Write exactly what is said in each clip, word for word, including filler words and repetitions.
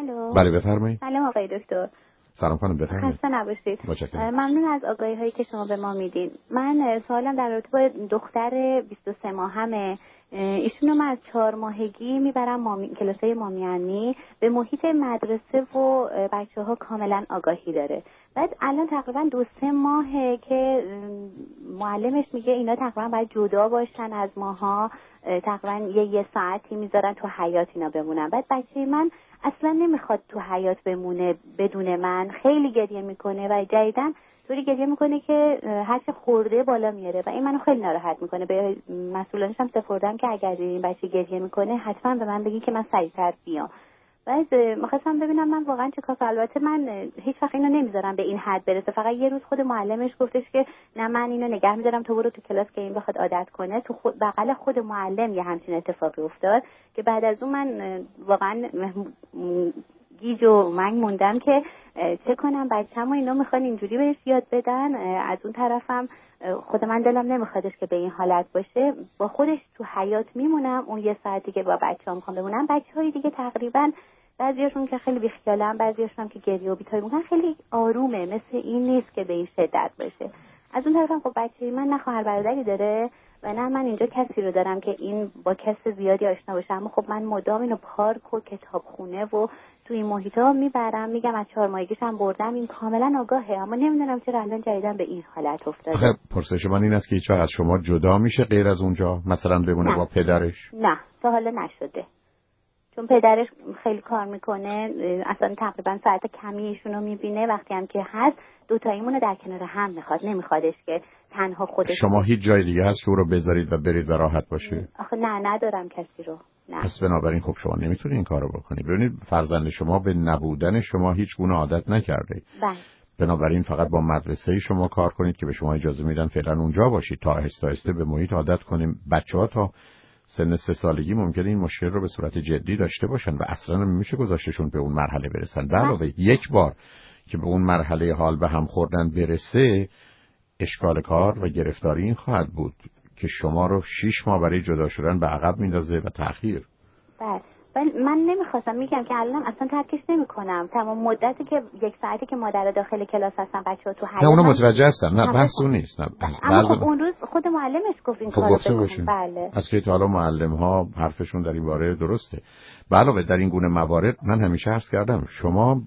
الو. بله بفرمایید. سلام آقای دکتر. سلام خانم بفرمایید. خسته نباشید. متشکرم. ممنون از آگاهی هایی که شما به ما میدین. من سوالم در رابطه با دختر بیست و سه ماهمه. ایشونو من از چهار ماهگی میبرم مامی... کلاسای مامیانی، به محیط مدرسه و بچه ها کاملا آگاهی داره. بعد الان تقریبا دو سه ماهه که معلمش میگه اینا تقریبا باید جدا باشن از ماها، تقریبا یه یه ساعتی میذارن تو حیاط اینا بمونن. بعد بچه من اصلا نمیخواد تو حیاط بمونه بدون من، خیلی گریه میکنه و جدیدن طوری گریه میکنه که هرچه خورده بالا میاره و این منو خیلی ناراحت میکنه. به مسئولانش هم سپردم که اگر این بچه گریه میکنه حتما به من بگی که من سریعتر بیام. بعد می‌خواستم ببینم من واقعا چه کار. البته من هیچ وقت اینو نمیذارم به این حد برسه، فقط یه روز خود معلمش گفتش که نه من اینو نگه می‌دارم تو برو تو کلاس که این بخواد عادت کنه. تو خود بغل خود معلم یه همچین اتفاقی افتاد که بعد از اون من واقعا گیج و منگ موندم که چه کنم. بچه‌مو اینا میخوان اینجوری بهش یاد بدن، از اون طرفم خود من دلم نمیخوادش که به این حالت باشه. با خودش تو حیاط میمونم، اون یه ساعتی که با بچه‌ها میخوام بمونم. بچه‌های دیگه تقریبا بعضیاشون که خیلی بیخیالن، بعضیاشون هم که گریه و بی‌تاری میکنن خیلی آرومه، مثل این نیست که به این شدت باشه. از اون طرفم خب بچه‌ی من نه خواهر برادری داره و نه من اینجا کسی رو دارم که این با کس زیادی آشنا باشه، اما خب من مدام اینو پارک و کتابخونه و تو این محیطا میبرم. میگم از چهار ماهگیش هم بردم، این کاملا آگاهه، اما نمیدونم چرا الان جدیدن به این حالت افتاده. خب پرسش من این است که هیچ وقت از شما جدا میشه غیر از اونجا، مثلا بمونه نه. با پدرش؟ نه تا حالا نشده، چون پدرش خیلی کار میکنه، اصلا تقریبا ساعت کمی ایشونو میبینه. وقتی هم که هست دوتاییمونو در کنار هم میخواد، نمیخوادش که تنها خودش. شما هیچ جای دیگه هست که او رو بذارید و برید و راحت باشه؟ آخه نه ندارم کسی رو. نه. پس بنابراین خب شما نمیتونید این کارو بکنید. ببینید فرزند شما به نبودن شما هیچ گونه عادت نکرده. بله. بنابراین فقط با مدرسه شما کار کنید که به شما اجازه میدن فعلا اونجا باشید تا آهسته آهسته به محیط عادت کنیم. بچه‌ها تا سن سه سالگی ممکنه این مشکل رو به صورت جدی داشته باشن و اصلا نمیشه گذاشتشون به اون مرحله برسن. به علاوه یک بار که به اون مرحله حال به هم خوردن برسه، اشکال کار و گرفتاری این خواهد بود که شما رو شش ماه برای جدا شدن به عقب میندازه و تأخیر. بله. ولی من نمیخواستم، میگم که الان اصلا ترکش نمیکنم. تمام مدتی که یک ساعتی که مادر داخل کلاس هستن بچه‌ها تو حیاط. نه اونو متوجه هستم، نه بحث اون نیست. نه اما خب اون روز خود معلمش گفت این خب کارو بکنیم. بله. از که تا حالا معلم‌ها حرفشون در این باره درسته. به علاوه در این گونه موارد من همیشه عرض کردم شما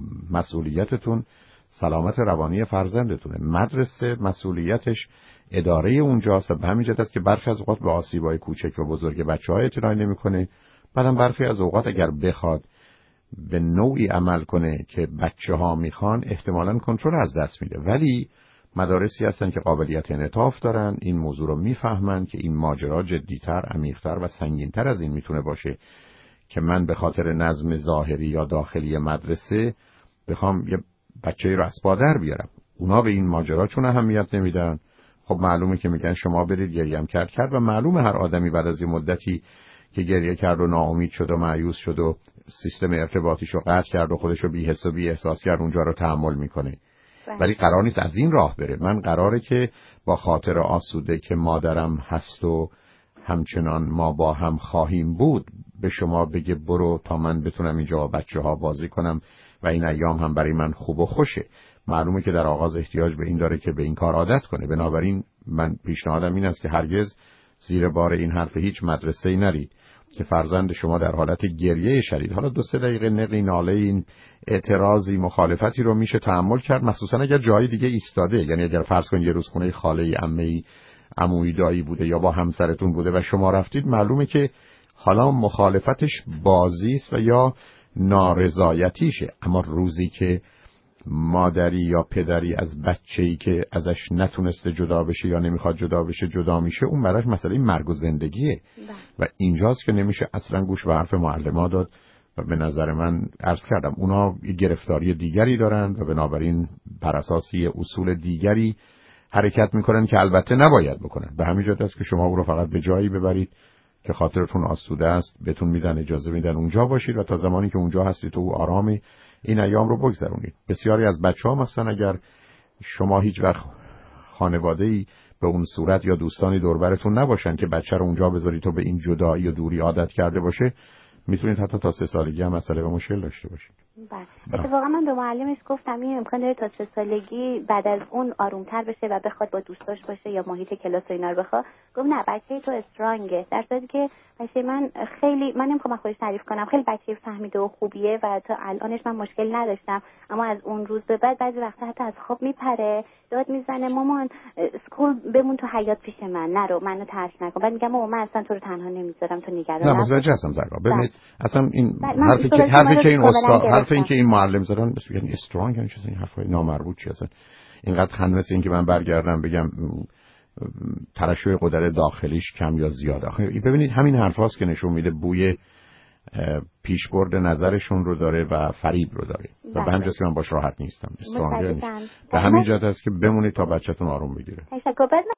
مسئولیتتون سلامت روانی فرزندتونه. مدرسه مسئولیتش اداره اونجاست و به همین جهت است که برخی از اوقات به آسیب‌های کوچک و بزرگ بچه‌ها اعتنا نمی‌کنه. بعدم برخی از اوقات اگر بخواد به نوعی عمل کنه که بچه‌ها میخوان احتمالاً کنترل از دست میده. ولی مدارسی هستن که قابلیت انعطاف دارن، این موضوع رو میفهمن که این ماجرا جدی‌تر، عمیق‌تر و سنگین‌تر از این میتونه باشه که من به خاطر نظم ظاهری یا داخلی مدرسه بخوام یه بچه‌ای رو از پادر بیارم. اونا به این ماجرا چون اهمیت نمیدن. خب معلومه که میگن شما برید گریه هم کرد کرد و معلومه هر آدمی بعد از یه مدتی که گریه کرد و ناامید شد و مایوس شد و سیستم ارتباطیشو قطع کرد و خودشو بی حس و بی احساس کرد اونجا رو تحمل میکنه. ولی قرار نیست از این راه بره. من قراره که با خاطر آسوده که مادرم هست و همچنان ما با هم خواهیم بود به شما بگه برو تا من بتونم اینجا با بچه ها بازی کنم و این ایام هم برای من خوب و خوشه. معلومه که در آغاز احتیاج به این داره که به این کار عادت کنه. بنابراین من پیشنهادم این است که هرگز زیر بار این حرف هیچ مدرسه‌ای نرید که فرزند شما در حالت گریه شدید. حالا دو سه دقیقه نقی ناله این اعتراضی مخالفتی رو میشه تحمل کرد، مخصوصا اگر جای دیگه ایستاده. یعنی اگر فرض کن یه روز خونه خاله ای، عمه ای، عمویی، دایی بوده یا با همسرتون بوده و شما رفتید، معلومه که حالا مخالفتش بازی است و یا نارضایتیشه. اما روزی که مادری یا پدری از بچه‌ای که ازش نتونسته جدا بشه یا نمیخواد جدا بشه جدا میشه، اون براش مسئله مرگ و زندگیه و اینجاست که نمیشه اصلا گوش به حرف معلم‌ها داد و به نظر من عرض کردم اونا یه گرفتاری دیگری دارن و بنابراین بر اساس یه اصول دیگری حرکت میکنن که البته نباید بکنن. به همین جهت است که شما او رو فقط به جایی ببرید که خاطرتون آسوده است، بهتون میدن اجازه میدن اونجا باشید و تا زمانی که اونجا هستید تو آرامی این ایام رو بگذرونید. بسیاری از بچه‌ها مثلا اگر شما هیچ وقت خانواده‌ای به اون صورت یا دوستانی دور برتون نباشن که بچه رو اونجا بذارید تو به این جدایی و دوری عادت کرده باشه، میتونید حتی تا سه سالگی هم مسئله و مشکل داشته باشید. بله. اتفاقا من به معلمش گفتم این امکان داره تا سه سالگی بعد از اون آرومتر بشه و بخواد با دوستاش باشه یا محیط کلاس و اینا رو بخواد. گفت نه بچه تو استرانگه، در صورتی که بچه من خیلی، من نمیخوام خودش تعریف کنم، خیلی بچه فهمیده و خوبیه و تا الانش من مشکل نداشتم، اما از اون روز به بعد بعضی وقتا حتی از خواب میپره، داد میزنه مامان اسکول بمون تو حیاط پیش من، نرو، منو ترس نکن. بعد میگم مامان من اصلا تو رو تنها نمیذارم، تو نگران نباش. نه متوجه هستم زرگا. ببینید اصلا این حرفی که حرفی که این استاد حرفی این که این معلم زدن یعنی استرانگ یعنی چیزی، این حرفای نامربوط چیه اصلا. اینقدر خند مثل این که من برگردم بگم ترشح قدرت داخلیش کم یا زیاد. آخه ببینید همین حرفاست که نشون میده بوی پیشبرد نظرشون رو داره و فریب رو داره و به همین جاست که من باش راحت نیستم. استرانگ به همین جهت است که بمونید تا بچه‌تون آروم بگیره.